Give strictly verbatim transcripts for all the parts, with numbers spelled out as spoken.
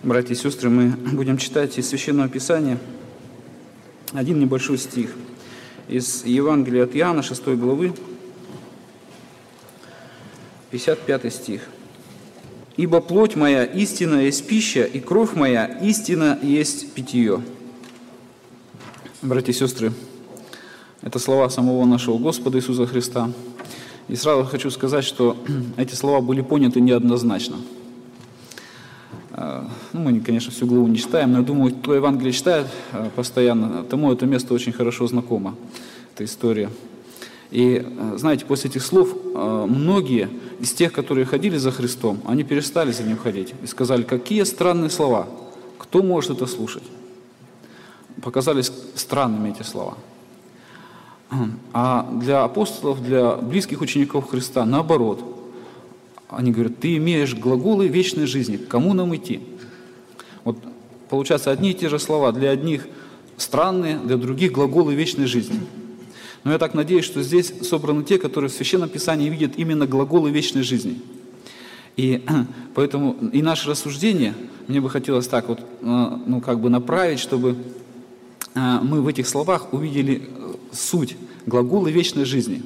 Братья и сестры, мы будем читать из Священного Писания один небольшой стих из Евангелия от Иоанна, шестой главы, пятьдесят пятый стих. «Ибо плоть моя истина есть пища, и кровь моя истина есть питье». Братья и сестры, это слова самого нашего Господа Иисуса Христа. И сразу хочу сказать, что эти слова были поняты неоднозначно. Ну, мы, конечно, всю главу не читаем, но я думаю, кто Евангелие читает постоянно, тому это место очень хорошо знакомо, эта история. И, знаете, после этих слов многие из тех, которые ходили за Христом, они перестали за Ним ходить и сказали, какие странные слова, кто может это слушать? Показались странными эти слова. А для апостолов, для близких учеников Христа, наоборот, они говорят, ты имеешь глаголы вечной жизни, к кому нам идти? Вот получается, одни и те же слова, для одних странные, для других глаголы вечной жизни. Но я так надеюсь, что здесь собраны те, которые в Священном Писании видят именно глаголы вечной жизни. И поэтому и наше рассуждение, мне бы хотелось так вот, ну, как бы направить, чтобы мы в этих словах увидели суть, глаголы вечной жизни.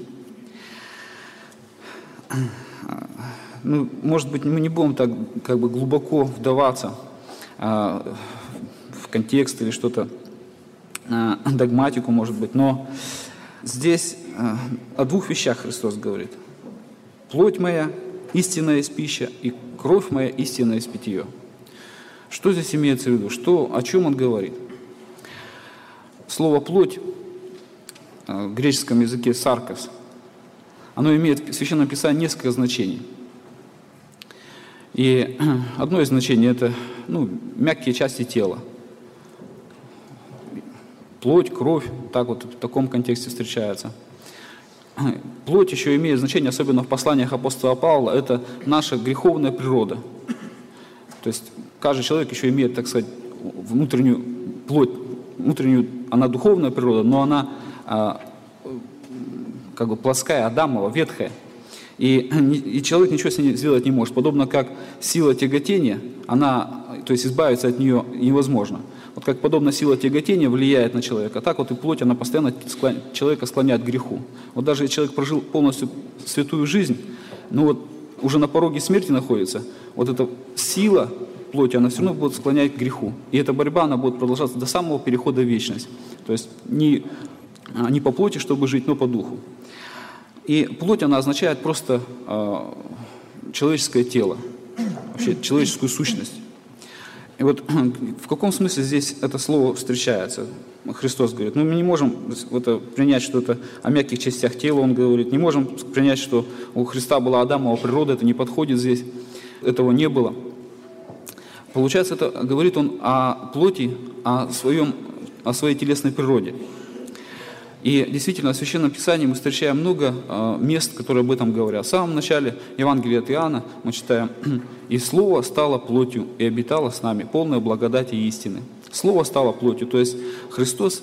Ну, может быть, мы не будем так как бы глубоко вдаваться а, в контекст или что-то, а, догматику, может быть, но здесь а, о двух вещах Христос говорит. Плоть моя истинная есть пища, и кровь моя истинная есть питье. Что здесь имеется в виду? Что, о чем он говорит? Слово «плоть» в греческом языке «саркос», оно имеет в Священном Писании несколько значений. И одно из значений – это ну, мягкие части тела. Плоть, кровь, так вот в таком контексте встречается. Плоть еще имеет значение, особенно в посланиях апостола Павла, это наша греховная природа. То есть каждый человек еще имеет, так сказать, внутреннюю плоть, внутреннюю, она духовная природа, но она а, как бы плоская, адамова, ветхая. И, и человек ничего с ней сделать не может. Подобно как сила тяготения, она, то есть избавиться от нее невозможно. Вот как подобно сила тяготения влияет на человека, так вот и плоть, она постоянно склон, человека склоняет к греху. Вот даже если человек прожил полностью святую жизнь, ну вот уже на пороге смерти находится, вот эта сила плоти, она все равно будет склонять к греху. И эта борьба, она будет продолжаться до самого перехода в вечность. То есть не, не по плоти, чтобы жить, но по духу. И плоть, она означает просто э, человеческое тело, вообще человеческую сущность. И вот в каком смысле здесь это слово встречается? Христос говорит, ну мы не можем это принять, что это о мягких частях тела, он говорит, не можем принять, что у Христа была Адамова природа, это не подходит здесь, этого не было. Получается, это говорит он о плоти, о, своем, о своей телесной природе. И действительно, в Священном Писании мы встречаем много э, мест, которые об этом говорят. В самом начале Евангелия от Иоанна мы читаем «И Слово стало плотью, и обитало с нами, полное благодати и истины». Слово стало плотью, то есть Христос,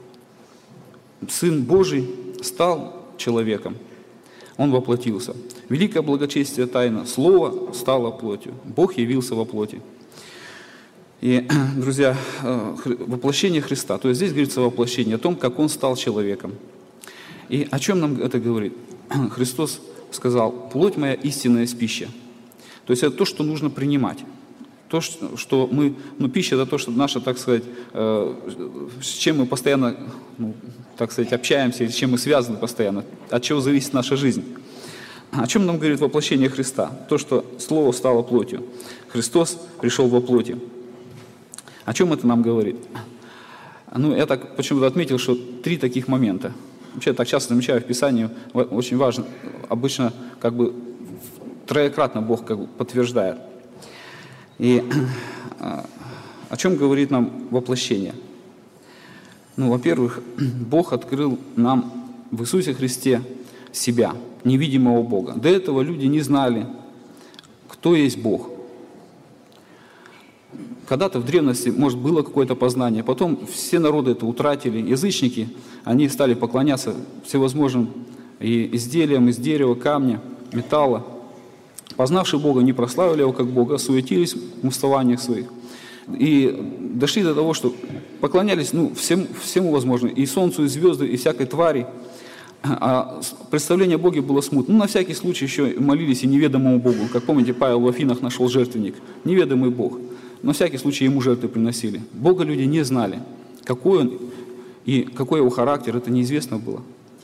Сын Божий, стал человеком. Он воплотился. Великое благочестие тайна. Слово стало плотью. Бог явился во плоти. И, друзья, воплощение Христа, то есть здесь говорится о воплощении, о том, как Он стал человеком. И о чем нам это говорит? Христос сказал, плоть моя истинная есть пища. То есть это то, что нужно принимать. То, что мы, ну, пища это то, что наша, так сказать, э, с чем мы постоянно, ну, так сказать, общаемся, с чем мы связаны постоянно, от чего зависит наша жизнь. О чем нам говорит воплощение Христа? То, что Слово стало плотью. Христос пришел во плоти. О чем это нам говорит? Ну, я так почему-то отметил, что три таких момента. Вообще, я так часто замечаю в Писании, очень важно, обычно как бы троекратно Бог как бы подтверждает. И о чем говорит нам воплощение? Ну, во-первых, Бог открыл нам в Иисусе Христе себя, невидимого Бога. До этого люди не знали, кто есть Бог. Когда-то в древности, может, было какое-то познание, потом все народы это утратили, язычники, они стали поклоняться всевозможным и изделиям из дерева, камня, металла, Познавшие Бога не прославили Его как Бога, суетились в умствованиях своих. И дошли до того, что поклонялись ну, всем, всему возможному, и солнцу, и звезды, и всякой твари. А представление о Боге было смутно. Ну, на всякий случай еще молились и неведомому Богу. Как помните, Павел в Афинах нашел жертвенник. Неведомый Бог. На всякий случай ему жертвы приносили. Бога люди не знали. Какой он и какой его характер, это неизвестно было.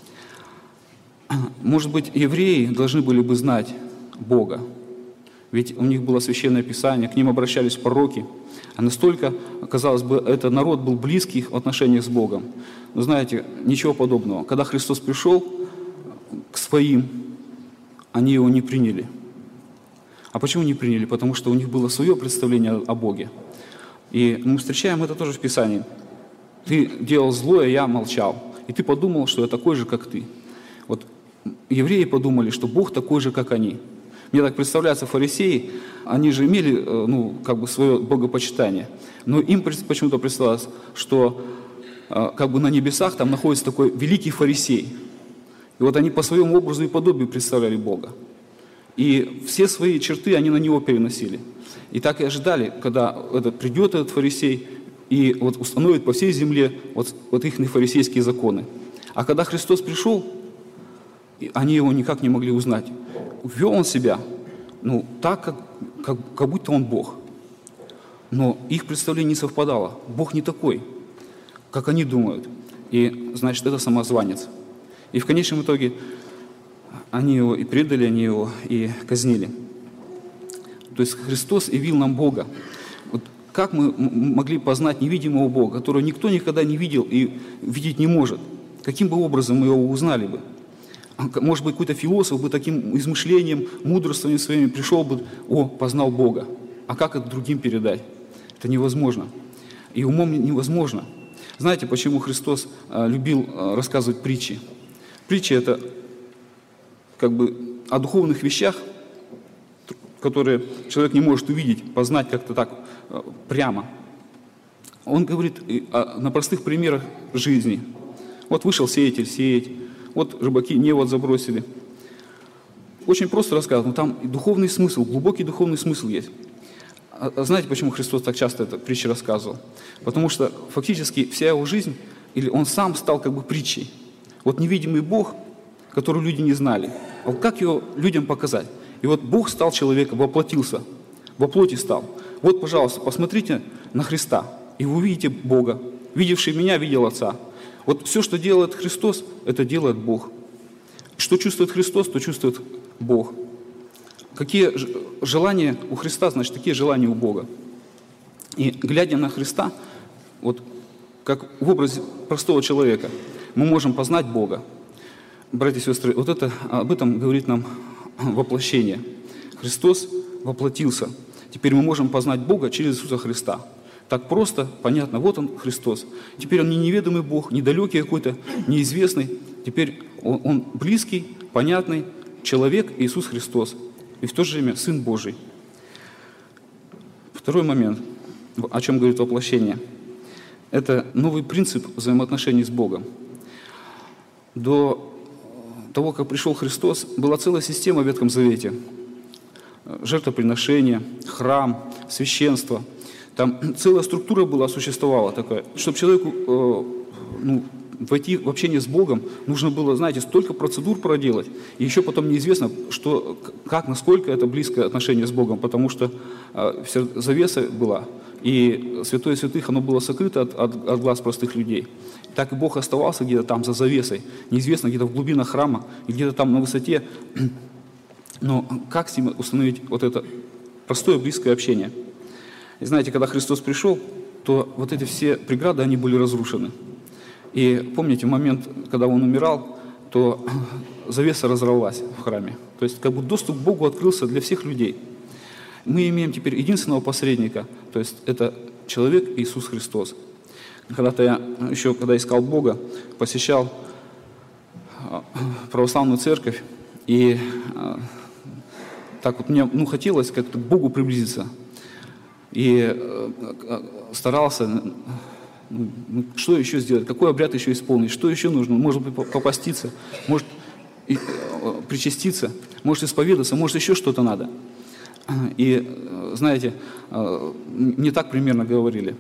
Может быть, евреи должны были бы знать Бога. Ведь у них было священное писание, к ним обращались пророки. А настолько, казалось бы, этот народ был близкий в отношениях с Богом. Но знаете, ничего подобного. Когда Христос пришел к своим, они его не приняли. А почему не приняли? Потому что у них было свое представление о Боге. И мы встречаем это тоже в Писании. Ты делал злое, я молчал. И ты подумал, что я такой же, как ты. Вот евреи подумали, что Бог такой же, как они. Мне так представляется, фарисеи, они же имели, ну, как бы свое богопочитание, но им почему-то представлялось, что как бы на небесах там находится такой великий фарисей. И вот они по своему образу и подобию представляли Бога. И все свои черты они на него переносили. И так и ожидали, когда этот, придет этот фарисей и вот установит по всей земле вот, вот их фарисейские законы. А когда Христос пришел, они его никак не могли узнать. Вел он себя, ну, так, как, как, как будто он Бог. Но их представление не совпадало. Бог не такой, как они думают. И, значит, это самозванец. И в конечном итоге они его и предали, они его и казнили. То есть Христос явил нам Бога. Вот как мы могли познать невидимого Бога, которого никто никогда не видел и видеть не может? Каким бы образом мы его узнали бы? Может быть, какой-то философ бы таким измышлением, мудрствованием своими пришел бы, о, познал Бога. А как это другим передать? Это невозможно. И умом невозможно. Знаете, почему Христос любил рассказывать притчи? Притчи – это как бы о духовных вещах, которые человек не может увидеть, познать как-то так прямо. Он говорит на простых примерах жизни. Вот вышел сеятель сеять. Вот рыбаки невод забросили. Очень просто рассказывать, но там и духовный смысл, глубокий духовный смысл есть. А, а знаете, почему Христос так часто это притчи рассказывал? Потому что фактически вся его жизнь, или он сам стал как бы притчей. Вот невидимый Бог, который люди не знали. А вот как его людям показать? И вот Бог стал человеком, воплотился, во плоти стал. Вот, пожалуйста, посмотрите на Христа, и вы увидите Бога. Видевший меня, видел Отца. Вот все, что делает Христос, это делает Бог. Что чувствует Христос, то чувствует Бог. Какие желания у Христа, значит, такие желания у Бога. И глядя на Христа, вот как в образе простого человека, мы можем познать Бога. Братья и сестры, вот это, об этом говорит нам воплощение. Христос воплотился. Теперь мы можем познать Бога через Иисуса Христа. Так просто, понятно, вот он, Христос. Теперь он не неведомый Бог, не далекий какой-то, неизвестный. Теперь он, он близкий, понятный человек Иисус Христос. И в то же время Сын Божий. Второй момент, о чем говорит воплощение. Это новый принцип взаимоотношений с Богом. До того, как пришел Христос, была целая система в Ветхом Завете. Жертвоприношения, храм, священство. Там целая структура была, существовала такая. Чтобы человеку э, ну, войти в общение с Богом, нужно было, знаете, столько процедур проделать. И еще потом неизвестно, что, как, насколько это близкое отношение с Богом, потому что э, завеса была. И святое святых, оно было сокрыто от, от, от глаз простых людей. Так и Бог оставался где-то там за завесой. Неизвестно, где-то в глубинах храма, и где-то там на высоте. Но как с ним установить вот это простое близкое общение? И знаете, когда Христос пришел, то вот эти все преграды, они были разрушены. И помните, в момент, когда Он умирал, то завеса разорвалась в храме. То есть как бы доступ к Богу открылся для всех людей. Мы имеем теперь единственного посредника, то есть это человек Иисус Христос. Когда-то я еще, когда искал Бога, посещал православную церковь, и так вот мне ну, хотелось как-то к Богу приблизиться. И старался, ну, что еще сделать, какой обряд еще исполнить, что еще нужно, может быть, попаститься, может причаститься, может исповедаться, может еще что-то надо. И, знаете, мне так примерно говорили.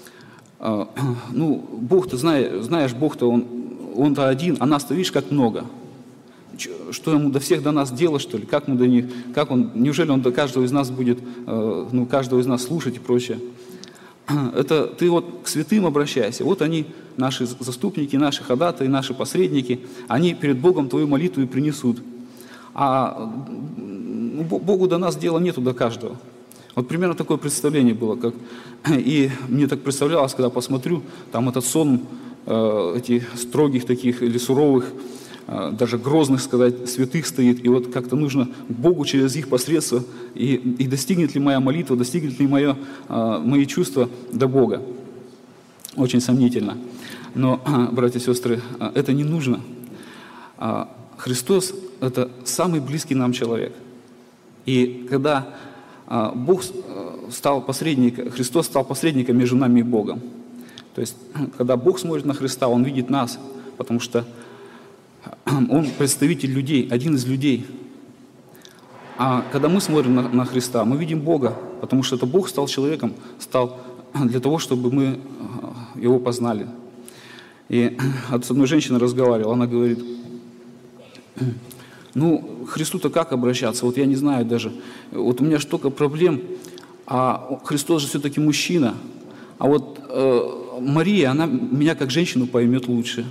Ну, Бог-то, знаешь, знаешь Бог-то, Он, Он-то один, а нас-то, видишь, как много. Что Ему до всех до нас дело, что ли? Как, мы до них, как он, неужели Он до каждого из нас будет, ну, каждого из нас слушать и прочее? Это ты вот к святым обращайся. Вот они, наши заступники, наши ходатаи, наши посредники, они перед Богом твою молитву и принесут. А Богу до нас дела нету до каждого. Вот примерно такое представление было. Как... И мне так представлялось, когда посмотрю, там этот сон э, этих строгих таких или суровых, э, даже грозных, сказать, святых стоит. И вот как-то нужно Богу через их посредство, и, и достигнет ли моя молитва, достигнет ли мое, э, мои чувства до Бога. Очень сомнительно. Но, братья и сестры, это не нужно. Христос – это самый близкий нам человек. И когда Бог стал посредником, Христос стал посредником между нами и Богом. То есть, когда Бог смотрит на Христа, Он видит нас, потому что Он представитель людей, один из людей. А когда мы смотрим на, на Христа, мы видим Бога, потому что это Бог стал человеком, стал для того, чтобы мы Его познали. И с одной женщиной разговаривал, она говорит: ну, к Христу-то как обращаться? Вот я не знаю даже. Вот у меня столько проблем, а Христос же все-таки мужчина. А вот э, Мария, она меня как женщину поймет лучше.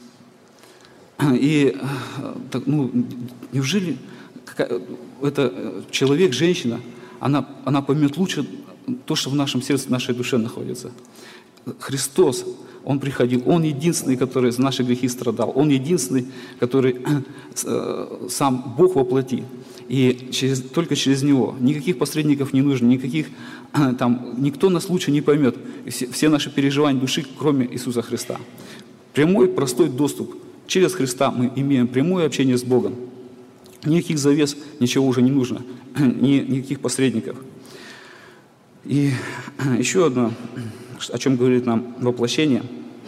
И так, ну, неужели это человек, женщина, она, она поймет лучше то, что в нашем сердце, в нашей душе находится? Христос, Он приходил, Он единственный, который за наши грехи страдал, Он единственный, который э, сам Бог во плоти. И через, только через Него. Никаких посредников не нужно, никаких, э, там, никто нас лучше не поймет. Все, все наши переживания души, кроме Иисуса Христа. Прямой, простой доступ. Через Христа мы имеем прямое общение с Богом. Никаких завес, ничего уже не нужно, ни, никаких посредников. И еще одно, о чем говорит нам воплощение.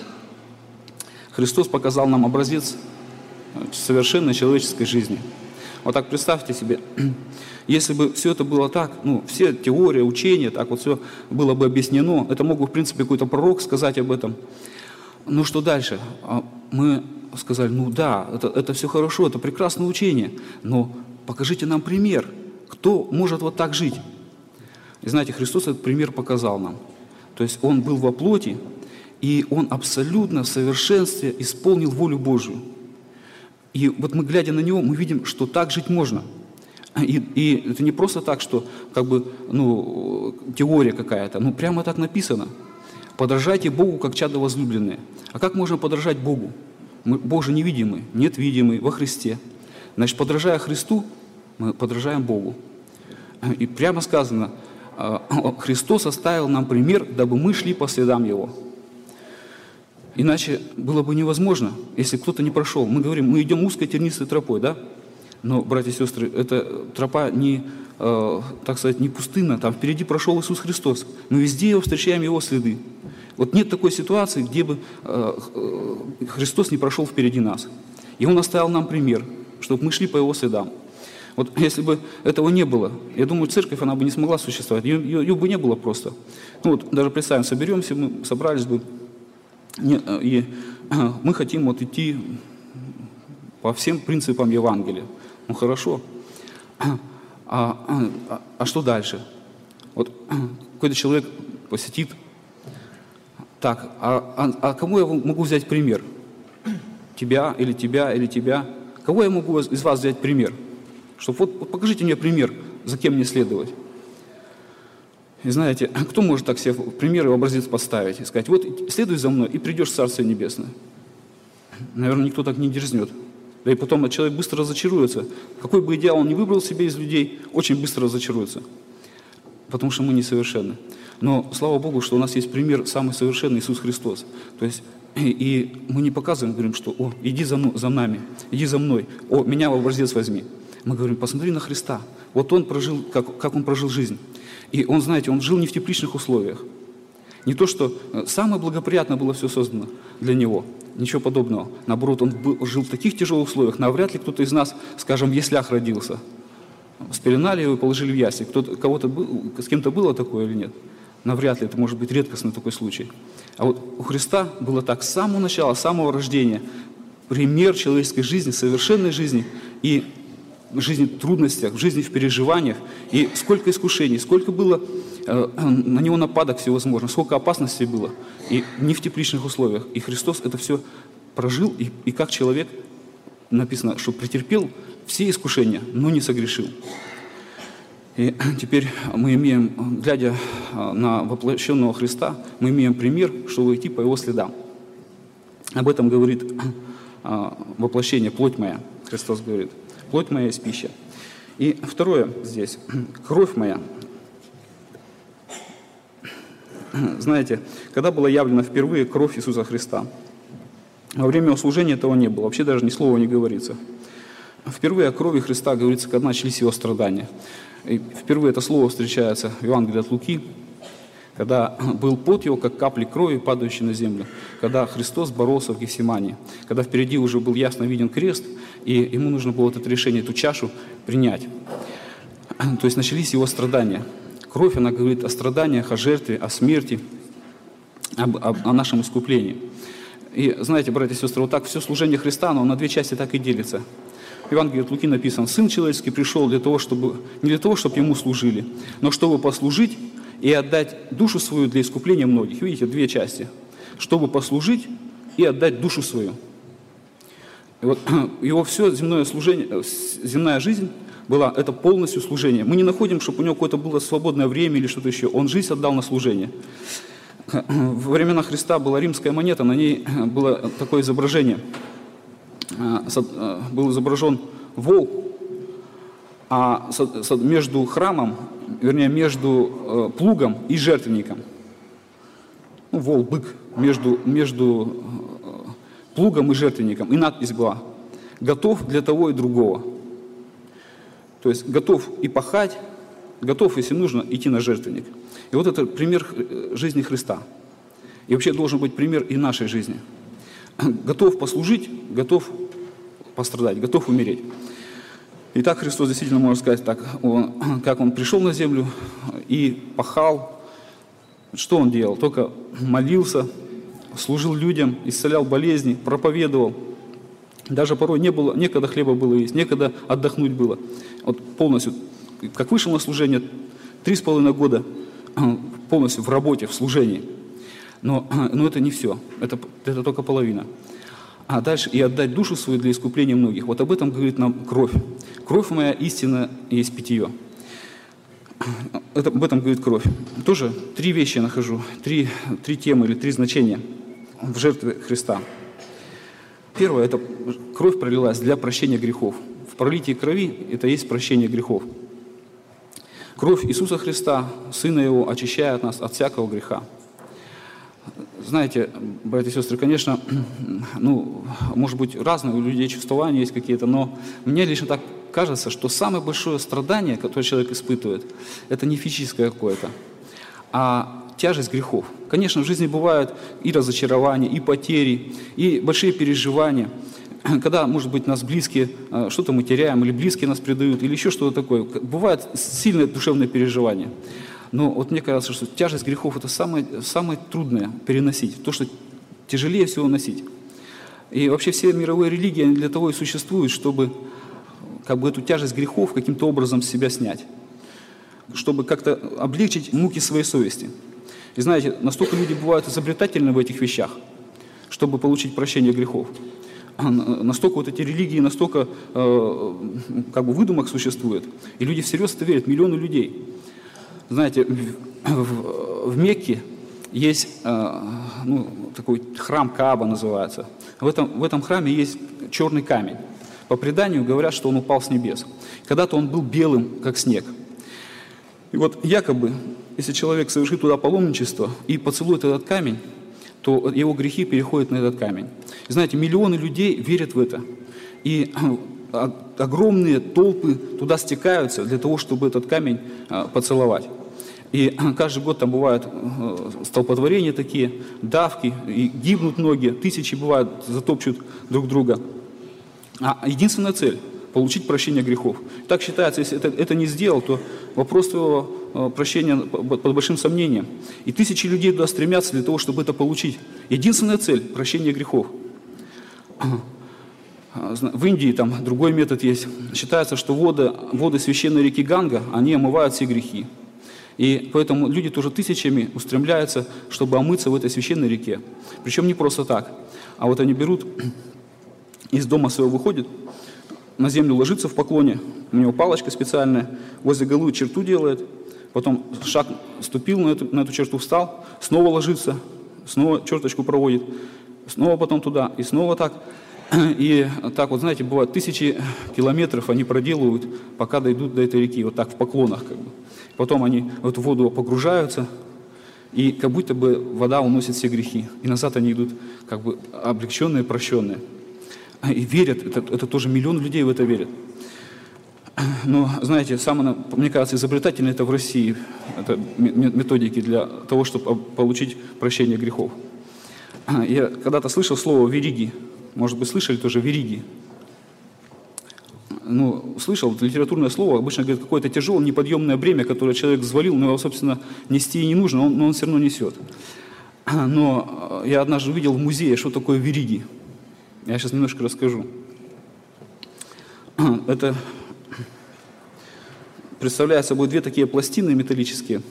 Христос показал нам образец совершенной человеческой жизни. Вот так представьте себе, если бы все это было так, ну, все теории, учения, так вот все было бы объяснено, это мог бы, в принципе, какой-то пророк сказать об этом. Ну, что дальше? Мы сказали: ну да, это, это все хорошо, это прекрасное учение, но покажите нам пример, кто может вот так жить. И знаете, Христос этот пример показал нам. То есть Он был во плоти, и Он абсолютно в совершенстве исполнил волю Божию. И вот мы, глядя на Него, мы видим, что так жить можно. И, и это не просто так, что как бы, ну, теория какая-то, ну прямо так написано. Подражайте Богу, как чадо возлюбленные. А как можно подражать Богу? Мы, Бог же невидимый, нет видимый во Христе. Значит, подражая Христу, мы подражаем Богу. И прямо сказано, Христос оставил нам пример, дабы мы шли по следам Его. Иначе было бы невозможно, если кто-то не прошел. Мы говорим, мы идем узкой тернистой тропой, да? Но, братья и сестры, эта тропа не, э, так сказать, не пустынна. Там впереди прошел Иисус Христос. Мы везде встречаем Его следы. Вот нет такой ситуации, где бы э, э, Христос не прошел впереди нас. И Он оставил нам пример, чтобы мы шли по Его следам. Вот если бы этого не было, я думаю, церковь, она бы не смогла существовать. Ее, ее, ее бы не было просто. Ну вот даже представим, соберемся, мы собрались бы, не, и э, мы хотим вот идти по всем принципам Евангелия. Ну хорошо. А, а, а что дальше? Вот какой-то человек посетит. Так, а, а, а кому я могу взять пример? Тебя или тебя или тебя? Кого я могу из вас взять пример? Чтобы вот, вот покажите мне пример, за кем мне следовать. И знаете, кто может так себе пример и образец поставить и сказать: вот следуй за мной и придешь в Царствие Небесное? Наверное, никто так не дерзнет. Да и потом человек быстро разочаруется. Какой бы идеал он ни выбрал себе из людей, очень быстро разочаруется. Потому что мы несовершенны. Но слава Богу, что у нас есть пример самый совершенный Иисус Христос. То есть, и, и мы не показываем, говорим, что: о, иди за, за нами, иди за мной, о, меня в образец возьми. Мы говорим: посмотри на Христа. Вот Он прожил, как, как Он прожил жизнь. И Он, знаете, Он жил не в тепличных условиях. Не то, что самое благоприятное было все создано для Него, Ничего подобного. Наоборот, он был, жил в таких тяжелых условиях. Навряд ли кто-то из нас, скажем, в яслях родился. Спеленали его и положили в ясли. Кто-то, кого-то был, с кем-то было такое или нет? Навряд ли. Это может быть редкостный такой случай. А вот у Христа было так с самого начала, с самого рождения. Пример человеческой жизни, совершенной жизни и в жизни в трудностях, в жизни в переживаниях. И сколько искушений, сколько было э, на него нападок всевозможных, сколько опасностей было. И не в тепличных условиях. И Христос это все прожил, и, и как человек, написано, что претерпел все искушения, но не согрешил. И теперь мы имеем, глядя на воплощенного Христа, мы имеем пример, чтобы идти по его следам. Об этом говорит воплощение, плоть моя, Христос говорит. Плоть моя есть пища. И второе здесь, кровь моя. Знаете, когда была явлена впервые кровь Иисуса Христа? Во время его служения этого не было, вообще даже ни слова не говорится. Впервые о крови Христа говорится, когда начались его страдания. И впервые это слово встречается в Евангелии от Луки, когда был пот его, как капли крови, падающие на землю, когда Христос боролся в Гефсимании, когда впереди уже был ясно виден крест, и ему нужно было вот это решение, эту чашу принять. То есть начались его страдания. Кровь, она говорит о страданиях, о жертве, о смерти, об, об, о нашем искуплении. И знаете, братья и сестры, вот так все служение Христа, оно на две части так и делится. В Евангелии от Луки написано: «Сын человеческий пришел для того, чтобы, не для того, чтобы ему служили, но чтобы послужить и отдать душу свою для искупления многих». Видите, две части. Чтобы послужить и отдать душу свою. И вот его все земное служение, земная жизнь была, это полностью служение. Мы не находим, чтобы у него какое-то было свободное время или что-то еще. Он жизнь отдал на служение. Во времена Христа была римская монета, на ней было такое изображение. Был изображен волк, а между храмом, вернее, между плугом и жертвенником, ну, вол, бык, между, между плугом и жертвенником, и надпись была: «Готов для того и другого». То есть готов и пахать, готов, если нужно, идти на жертвенник. И вот это пример жизни Христа. И вообще должен быть пример и нашей жизни. Готов послужить, готов пострадать, готов умереть. И так Христос действительно, можно сказать, так, он, как Он пришел на землю и пахал. Что Он делал? Только молился, служил людям, исцелял болезни, проповедовал. Даже порой не было, некогда хлеба было есть, некогда отдохнуть было. Вот полностью, как вышел на служение, три с половиной года полностью в работе, в служении. Но, но это не все, это, это только половина. А дальше и отдать душу свою для искупления многих. Вот об этом говорит нам кровь. Кровь моя истина есть питье. Это, об этом говорит кровь. Тоже три вещи я нахожу, три, три темы или три значения в жертве Христа. Первое, это кровь пролилась для прощения грехов. В пролитии крови это есть прощение грехов. Кровь Иисуса Христа, Сына Его, очищает нас от всякого греха. Знаете, братья и сестры, конечно, ну, может быть, разные у людей чувствования есть какие-то, но мне лично так кажется, что самое большое страдание, которое человек испытывает, это не физическое какое-то, а тяжесть грехов. Конечно, в жизни бывают и разочарования, и потери, и большие переживания, когда, может быть, нас близкие, что-то мы теряем, или близкие нас предают, или еще что-то такое. Бывает сильное душевное переживание. Но вот мне кажется, что тяжесть грехов – это самое, самое трудное переносить, то, что тяжелее всего носить. И вообще все мировые религии, они для того и существуют, чтобы как бы эту тяжесть грехов каким-то образом с себя снять, чтобы как-то облегчить муки своей совести. И знаете, настолько люди бывают изобретательны в этих вещах, чтобы получить прощение грехов. Настолько вот эти религии, настолько э, как бы выдумок существует, и люди всерьез это верят, миллионы людей. Знаете, в, в, в Мекке есть э, ну, такой храм Кааба называется. В этом, в этом храме есть черный камень. По преданию говорят, что он упал с небес. Когда-то он был белым, как снег. И вот якобы, если человек совершит туда паломничество и поцелует этот камень, то его грехи переходят на этот камень. И знаете, миллионы людей верят в это. И огромные толпы туда стекаются для того, чтобы этот камень поцеловать. И каждый год там бывают столпотворения такие, давки, и гибнут многие, тысячи бывают, затопчут друг друга. А единственная цель – получить прощение грехов. Так считается, если это, это не сделал, то вопрос твоего прощения под большим сомнением. И тысячи людей туда стремятся для того, чтобы это получить. Единственная цель – прощение грехов. В Индии там другой метод есть. Считается, что воды, воды священной реки Ганга, они омывают все грехи. И поэтому люди тоже тысячами устремляются, чтобы омыться в этой священной реке. Причем не просто так. А вот они берут, из дома своего выходят, на землю ложится в поклоне, у него палочка специальная, возле головы черту делает, потом шаг ступил на эту, на эту черту, встал, снова ложится, снова черточку проводит, снова потом туда, и снова так. И так вот, знаете, бывает, тысячи километров они проделывают, пока дойдут до этой реки, вот так в поклонах как бы. Потом они в эту воду погружаются, и как будто бы вода уносит все грехи. И назад они идут как бы облегченные, прощенные. И верят, это, это тоже миллион людей в это верят. Но, знаете, самое, мне кажется, изобретательное это в России, это методики для того, чтобы получить прощение грехов. Я когда-то слышал слово «вериги». Может быть, слышали тоже «вериги». Ну, слышал, это литературное слово, обычно говорит, какое-то тяжелое, неподъемное бремя, которое человек взвалил, но его, собственно, нести и не нужно, но он все равно несет. Но я однажды увидел в музее, что такое вериги. Я сейчас немножко расскажу. Это представляет собой две такие пластины металлические.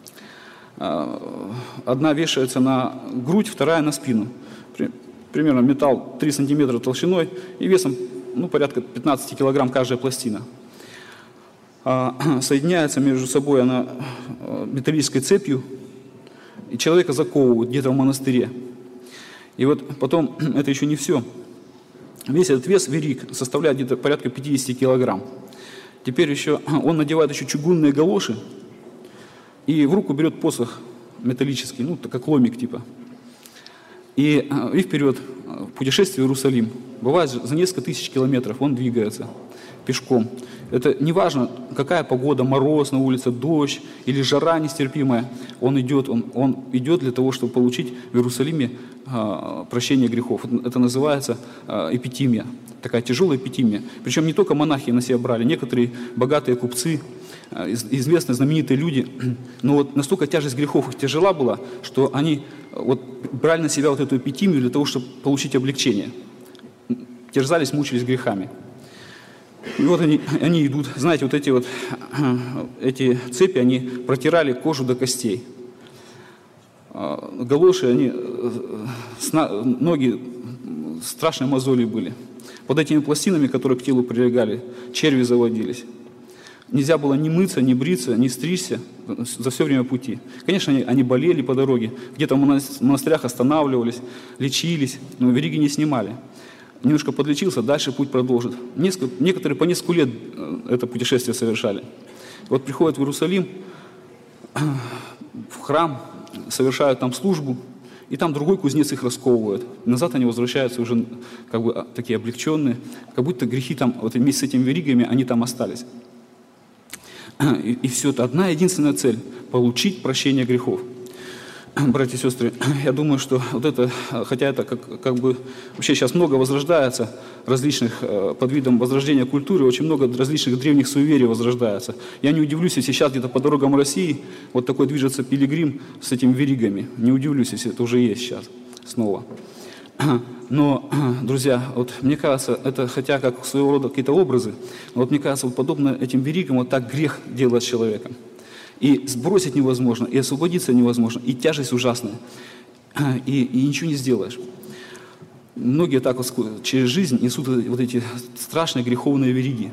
Одна вешается на грудь, вторая на спину. Примерно металл три сантиметра толщиной и весом ну, порядка пятнадцать килограмм каждая пластина. А, соединяется между собой она металлической цепью, и человека заковывают где-то в монастыре. И вот потом, это еще не все. Весь этот вес вериг составляет где-то порядка пятьдесят килограмм. Теперь еще он надевает еще чугунные галоши и в руку берет посох металлический, ну, как ломик типа. И, и вперед, в путешествие в Иерусалим. Бывает, за несколько тысяч километров он двигается пешком. Это не важно, какая погода, мороз на улице, дождь или жара нестерпимая. Он идет, он, он идет для того, чтобы получить в Иерусалиме а, прощение грехов. Это называется а, эпитимия, такая тяжелая эпитимия. Причем не только монахи на себя брали, некоторые богатые купцы, а, известные, знаменитые люди. Но вот настолько тяжесть грехов их тяжела была, что они вот, брали на себя вот эту эпитимию для того, чтобы получить облегчение. Терзались, мучились грехами. И вот они, они идут, знаете, вот эти вот эти цепи, они протирали кожу до костей. Галоши, они, ноги страшные мозоли были. Под этими пластинами, которые к телу прилегали, черви заводились. Нельзя было ни мыться, ни бриться, ни стричься за все время пути. Конечно, они, они болели по дороге, где-то в монастырях останавливались, лечились, но вериги не снимали. Немножко подлечился, дальше путь продолжит. Несколько, некоторые по несколько лет это путешествие совершали. Вот приходят в Иерусалим, в храм, совершают там службу, и там другой кузнец их расковывает. Назад они возвращаются уже как бы такие облегченные, как будто грехи там, вот вместе с этими веригами, они там остались. И, и все это одна единственная цель – получить прощение грехов. Братья и сестры, я думаю, что вот это, хотя это как, как бы вообще сейчас много возрождается различных, под видом возрождения культуры, очень много различных древних суеверий возрождается. Я не удивлюсь, если сейчас где-то по дорогам России вот такой движется пилигрим с этими веригами. Не удивлюсь, если это уже есть сейчас снова. Но, друзья, вот мне кажется, это хотя как своего рода какие-то образы, но вот мне кажется, вот подобно этим веригам, вот так грех делает с человеком. И сбросить невозможно, и освободиться невозможно, и тяжесть ужасная, и, и ничего не сделаешь. Многие так вот через жизнь несут вот эти страшные греховные вериги.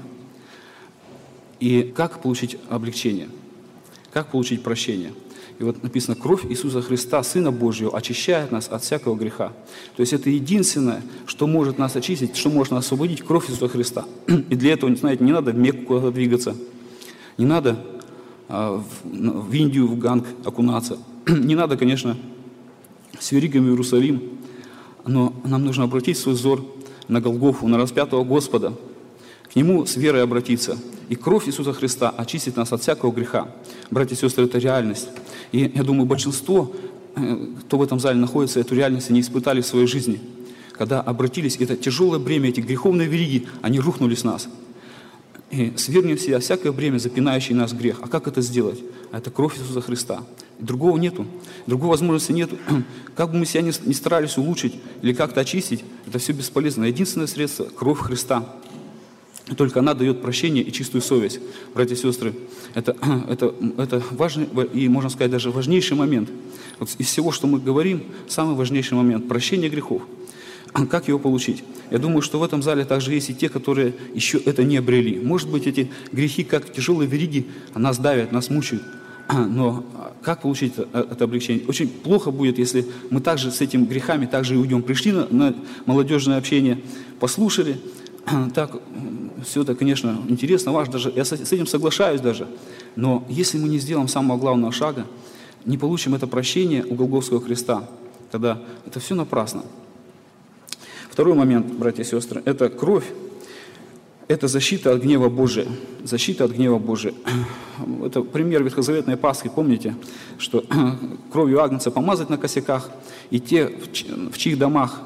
И как получить облегчение? Как получить прощение? И вот написано, кровь Иисуса Христа, Сына Божьего, очищает нас от всякого греха. То есть это единственное, что может нас очистить, что может нас освободить, кровь Иисуса Христа. И для этого, знаете, не надо в Мекку куда-то двигаться, не надо а, в, в Индию, в Ганг окунаться. Не надо, конечно, с веригами в Иерусалим, но нам нужно обратить свой взор на Голгофу, на распятого Господа, к Нему с верой обратиться. И кровь Иисуса Христа очистит нас от всякого греха. Братья и сестры, это реальность. И я думаю, большинство, кто в этом зале находится, эту реальность не испытали в своей жизни. Когда обратились, это тяжелое бремя, эти греховные вериги, они рухнули с нас. И свергнем в себя всякое бремя, запинающее нас грех. А как это сделать? А это кровь Иисуса Христа. Другого нету. Другой возможности нету. Как бы мы себя ни старались улучшить или как-то очистить, это все бесполезно. Единственное средство – кровь Христа. Только она дает прощение и чистую совесть. Братья и сестры, это, это, это важный и, можно сказать, даже важнейший момент. Вот из всего, что мы говорим, самый важнейший момент – прощение грехов. Как его получить? Я думаю, что в этом зале также есть и те, которые еще это не обрели. Может быть, эти грехи, как тяжелые вериги, нас давят, нас мучают. Но как получить это, это облегчение? Очень плохо будет, если мы также с этими грехами также и уйдем. Пришли на, на молодежное общение, послушали. Так, все это, конечно, интересно, важно, даже, я с этим соглашаюсь даже. Но если мы не сделаем самого главного шага, не получим это прощение у Голгофского креста, тогда это все напрасно. Второй момент, братья и сестры, это кровь, это защита от гнева Божия. Защита от гнева Божия. Это пример ветхозаветной Пасхи, помните, что кровью агнца помазать на косяках, и те, в чьих домах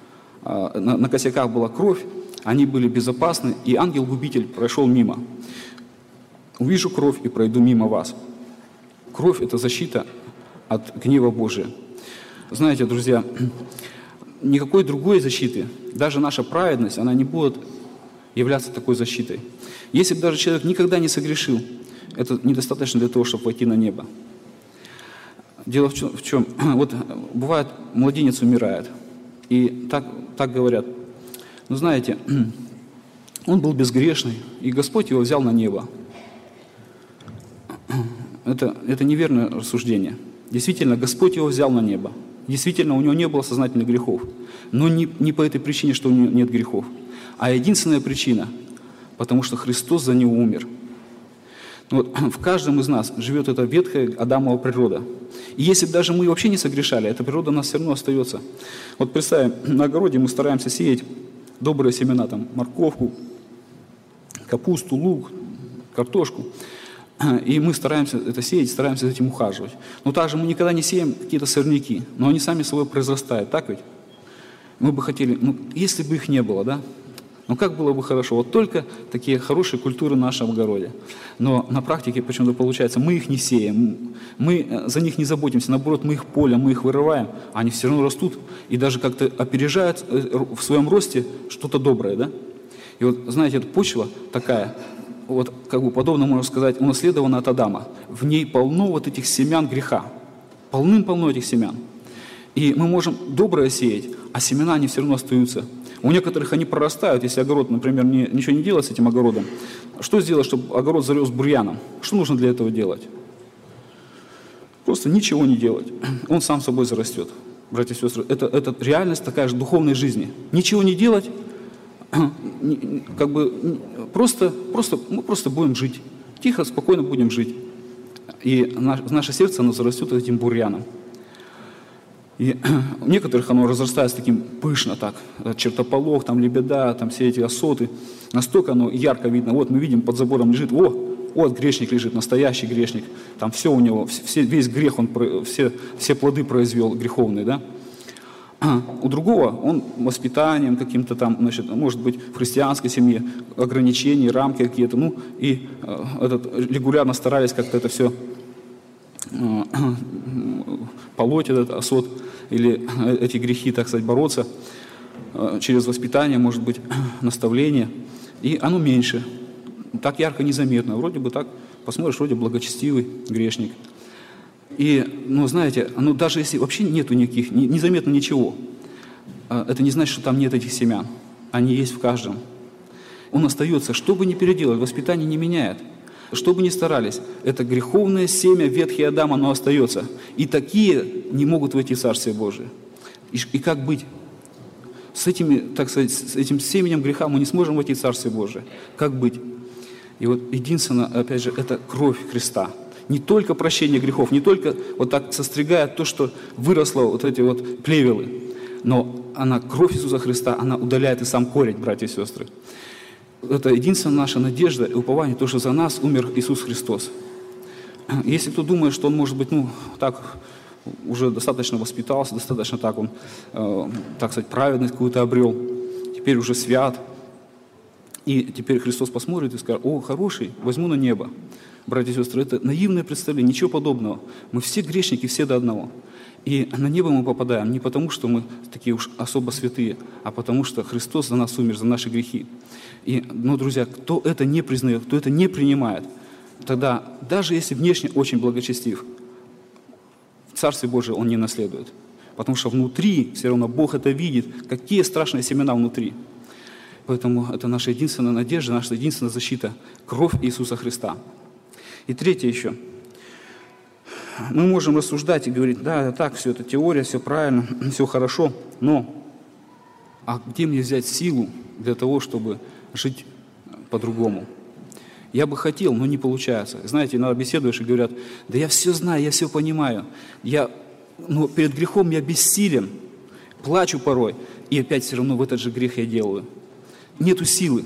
на косяках была кровь, они были безопасны, и ангел-губитель прошел мимо. Увижу кровь и пройду мимо вас. Кровь – это защита от гнева Божия. Знаете, друзья, никакой другой защиты, даже наша праведность, она не будет являться такой защитой. Если бы даже человек никогда не согрешил, это недостаточно для того, чтобы войти на небо. Дело в чем? В чем? Вот бывает, младенец умирает, и так, так говорят, ну знаете, он был безгрешный, и Господь его взял на небо. Это, это неверное рассуждение. Действительно, Господь его взял на небо. Действительно, у него не было сознательных грехов. Но не, не по этой причине, что у него нет грехов. А единственная причина, потому что Христос за него умер. Вот, в каждом из нас живет эта ветхая Адамова природа. И если бы даже мы вообще не согрешали, эта природа у нас все равно остается. Вот представим, на огороде мы стараемся сеять добрые семена, там, морковку, капусту, лук, картошку. И мы стараемся это сеять, стараемся за этим ухаживать. Но также мы никогда не сеем какие-то сорняки, но они сами собой произрастают, так ведь? Мы бы хотели, ну, если бы их не было, да? Ну, как было бы хорошо, вот только такие хорошие культуры в нашем огороде. Но на практике почему-то получается, мы их не сеем, мы за них не заботимся, наоборот, мы их полем, мы их вырываем, а они все равно растут и даже как-то опережают в своем росте что-то доброе, да? И вот, знаете, эта почва такая, вот как бы подобно, можно сказать, унаследована от Адама. В ней полно вот этих семян греха, полным-полно этих семян. И мы можем доброе сеять, а семена, они все равно остаются. У некоторых они прорастают, если огород, например, не, ничего не делать с этим огородом. Что сделать, чтобы огород зарос бурьяном? Что нужно для этого делать? Просто ничего не делать. Он сам собой зарастет. Братья и сестры, это, это реальность такая же духовной жизни. Ничего не делать, как бы просто, просто, мы просто будем жить. Тихо, спокойно будем жить. И наше сердце, оно зарастет этим бурьяном. И у некоторых оно разрастается таким пышно так, чертополох, там лебеда, там все эти осоты, настолько оно ярко видно. Вот мы видим, под забором лежит, о, вот грешник лежит, настоящий грешник, там все у него, все, весь грех, он, все, все плоды произвел греховные, да. А у другого он воспитанием каким-то там, значит, может быть, в христианской семье ограничения, рамки какие-то, ну, и э, этот, регулярно старались как-то это все э, полоть, этот осот, или эти грехи, так сказать, бороться э, через воспитание, может быть, наставление, и оно меньше, так ярко незаметно, вроде бы так, посмотришь, вроде благочестивый грешник. И, ну, знаете, ну, даже если вообще нету никаких, не, незаметно ничего, это не значит, что там нет этих семян. Они есть в каждом. Он остается, что бы ни переделать, воспитание не меняет. Что бы ни старались, это греховное семя ветхий Адам, оно остается. И такие не могут войти в Царствие Божие. И, и как быть? С, этими, так сказать, с этим семенем греха мы не сможем войти в Царствие Божие. Как быть? И вот единственное, опять же, это кровь Христа. Не только прощение грехов, не только вот так состригает то, что выросло, вот эти вот плевелы, но она, кровь Иисуса Христа, она удаляет и сам корень, братья и сестры. это единственная наша надежда и упование, то, что за нас умер Иисус Христос. Если кто думает, что он, может быть, ну, так уже достаточно воспитался, достаточно так он, э, так сказать, праведность какую-то обрел, теперь уже свят, и теперь Христос посмотрит и скажет: о, хороший, возьму на небо. Братья и сестры, это наивное представление, ничего подобного. Мы все грешники, все до одного. И на небо мы попадаем не потому, что мы такие уж особо святые, а потому что Христос за нас умер, за наши грехи. И, ну, друзья, кто это не признает, кто это не принимает, тогда, даже если внешне очень благочестив, в Царстве Божие он не наследует. Потому что внутри все равно Бог это видит, какие страшные семена внутри. Поэтому это наша единственная надежда, наша единственная защита – кровь Иисуса Христа. И третье еще. Мы можем рассуждать и говорить: да, так, все это теория, все правильно, все хорошо, но а где мне взять силу для того, чтобы жить по-другому? Я бы хотел, но не получается. Знаете, иногда беседуешь и говорят: да я все знаю, я все понимаю, я, но перед грехом я бессилен, плачу порой, и опять все равно в этот же грех я делаю. Нету силы.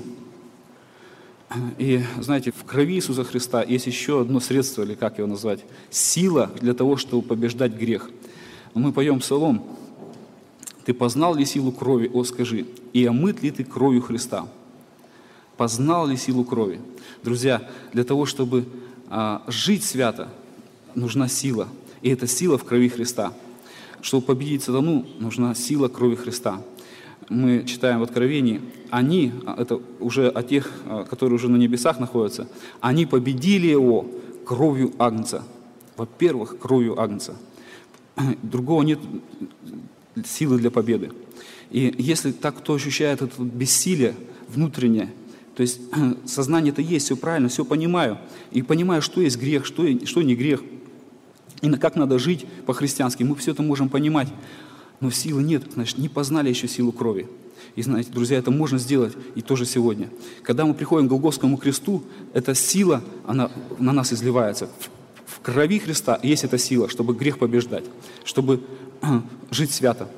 И, знаете, в крови Иисуса Христа есть еще одно средство, или как его назвать, сила для того, чтобы побеждать грех. Мы поем псалом: «Ты познал ли силу крови, о скажи, и омыт ли ты кровью Христа?» Познал ли силу крови? Друзья, для того, чтобы а, жить свято, нужна сила. И эта сила в крови Христа. Чтобы победить сатану, нужна сила крови Христа. Мы читаем в Откровении: они, это уже о тех, которые уже на небесах находятся, они победили его кровью Агнца. Во-первых, кровью Агнца. Другого нет силы для победы. И если так кто ощущает это бессилие внутреннее, то есть сознание-то есть, все правильно, все понимаю, и понимаю, что есть грех, что, что не грех, и как надо жить по-христиански, мы все это можем понимать, но силы нет, значит, не познали еще силу крови. И знаете, друзья, это можно сделать и тоже сегодня. Когда мы приходим к Голгофскому кресту, эта сила, она на нас изливается. В крови Христа есть эта сила, чтобы грех побеждать, чтобы жить свято.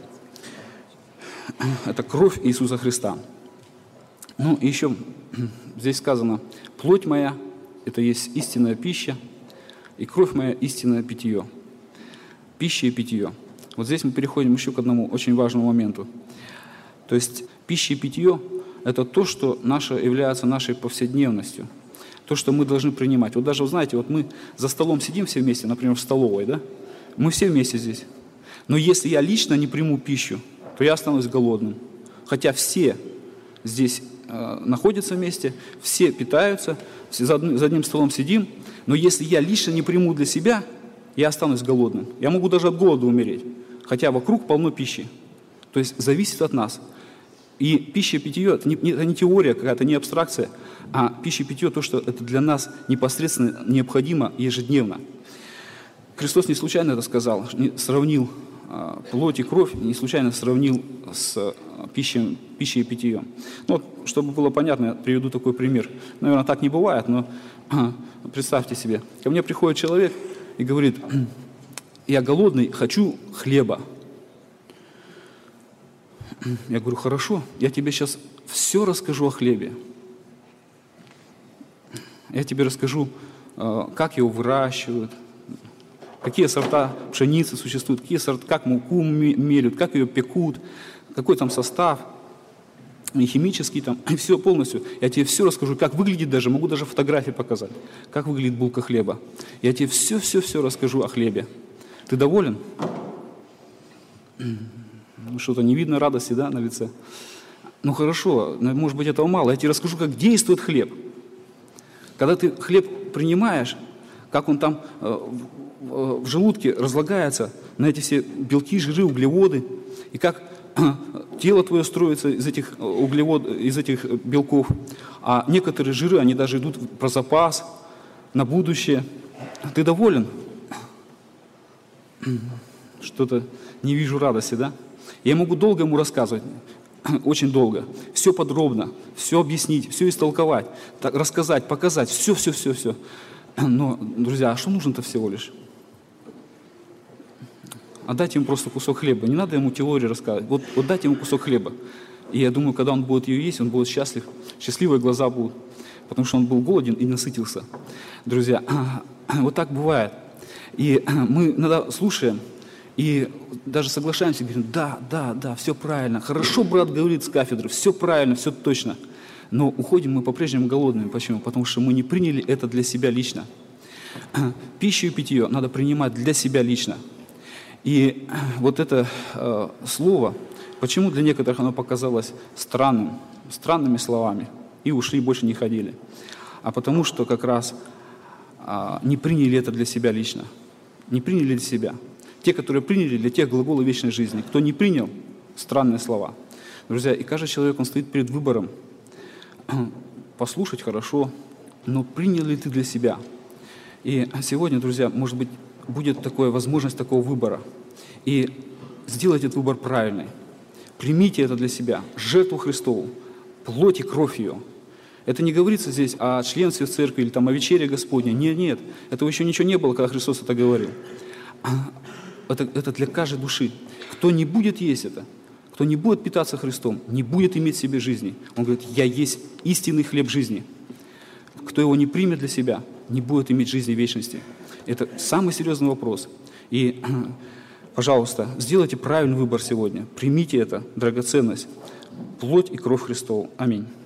Это кровь Иисуса Христа. Ну, и еще здесь сказано: плоть моя – это есть истинная пища, и кровь моя – истинное питье. Пища и питье. Вот здесь мы переходим еще к одному очень важному моменту. То есть пища и питье – это то, что наше, является нашей повседневностью, то, что мы должны принимать. Вот даже, вы знаете, вот мы за столом сидим все вместе, например, в столовой, да? Мы все вместе здесь. Но если я лично не приму пищу, то я останусь голодным. Хотя все здесь э, находятся вместе, все питаются, все за, одни, за одним столом сидим, но если я лично не приму для себя, я останусь голодным. Я могу даже от голода умереть, хотя вокруг полно пищи. То есть зависит от нас. И пища и питье – это не, это не теория какая-то, не абстракция, а пища и питье – то, что это для нас непосредственно необходимо ежедневно. Христос не случайно это сказал, не сравнил а, плоть и кровь, не случайно сравнил с а, пищей, пищей и питьем. Ну, вот, чтобы было понятно, я приведу такой пример. Наверное, так не бывает, но а, представьте себе, ко мне приходит человек и говорит: я голодный, хочу хлеба. Я говорю: хорошо, я тебе сейчас все расскажу о хлебе. Я тебе расскажу, как его выращивают, какие сорта пшеницы существуют, какие сорта, как муку меряют, как ее пекут, какой там состав, и химический там, и все полностью. Я тебе все расскажу, как выглядит даже, могу даже фотографии показать, как выглядит булка хлеба. Я тебе все-все-все расскажу о хлебе. Ты доволен? Ну, что-то не видно радости, да, на лице. Ну хорошо, может быть, этого мало. Я тебе расскажу, как действует хлеб. Когда ты хлеб принимаешь, как он там э, в, в желудке разлагается на эти все белки, жиры, углеводы, и как э, тело твое строится из этих углеводов, из этих белков. А некоторые жиры, они даже идут про запас, на будущее. Ты доволен? Что-то не вижу радости, да? Я могу долго ему рассказывать, очень долго, все подробно, все объяснить, все истолковать, так, рассказать, показать, все, все, все, все. Но, друзья, а что нужно-то всего лишь? Отдайте ему просто кусок хлеба, не надо ему теории рассказывать, вот, вот дайте ему кусок хлеба. И я думаю, когда он будет ее есть, он будет счастлив, счастливые глаза будут, потому что он был голоден и насытился. Друзья, вот так бывает. И мы иногда слушаем и даже соглашаемся, говорим, да, да, да, все правильно, хорошо брат говорит с кафедры, все правильно, все точно. Но уходим мы по-прежнему голодными. Почему? Потому что мы не приняли это для себя лично. Пищу и питье надо принимать для себя лично. И вот это э, слово, почему для некоторых оно показалось странным, странными словами, и ушли, больше не ходили. А потому что как раз э, не приняли это для себя лично. Не приняли для себя. Те, которые приняли, для тех глаголы вечной жизни. Кто не принял, странные слова. Друзья, и каждый человек, он стоит перед выбором. Послушать хорошо, но принял ли ты для себя? И сегодня, друзья, может быть, будет такая возможность такого выбора. И сделайте этот выбор правильный. Примите это для себя, жертву Христову, плоть и кровь ее. Это не говорится здесь о членстве в церкви или там, о вечере Господней. Нет, нет, этого еще ничего не было, когда Христос это говорил. Это, это для каждой души. Кто не будет есть это, кто не будет питаться Христом, не будет иметь в себе жизни. Он говорит, я есть истинный хлеб жизни. Кто его не примет для себя, не будет иметь жизни вечности. Это самый серьезный вопрос. И, пожалуйста, сделайте правильный выбор сегодня. Примите это, драгоценность, плоть и кровь Христову. Аминь.